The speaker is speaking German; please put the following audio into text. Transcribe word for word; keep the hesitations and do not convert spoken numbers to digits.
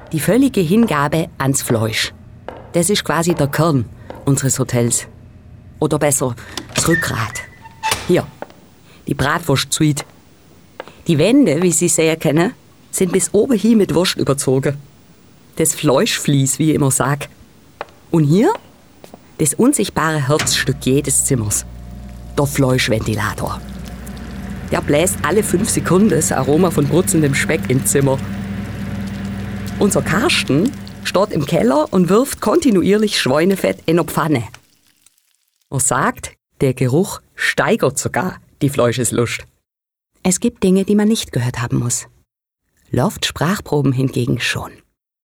Die völlige Hingabe ans Fleisch. Das ist quasi der Kern unseres Hotels. Oder besser, das Rückgrat. Hier, die Bratwurst-Suite. Die Wände, wie Sie sehen können, sind bis oben hin mit Wurst überzogen. Das Fleischvlies, wie ich immer sag. Und hier, das unsichtbare Herzstück jedes Zimmers. Der Fleischventilator. Der bläst alle fünf Sekunden das Aroma von brutzendem Speck ins Zimmer. Unser Karsten steht im Keller und wirft kontinuierlich Schweinefett in eine Pfanne. Er sagt, der Geruch steigert sogar die Fleischeslust. Es gibt Dinge, die man nicht gehört haben muss. Loft-Sprachproben hingegen schon.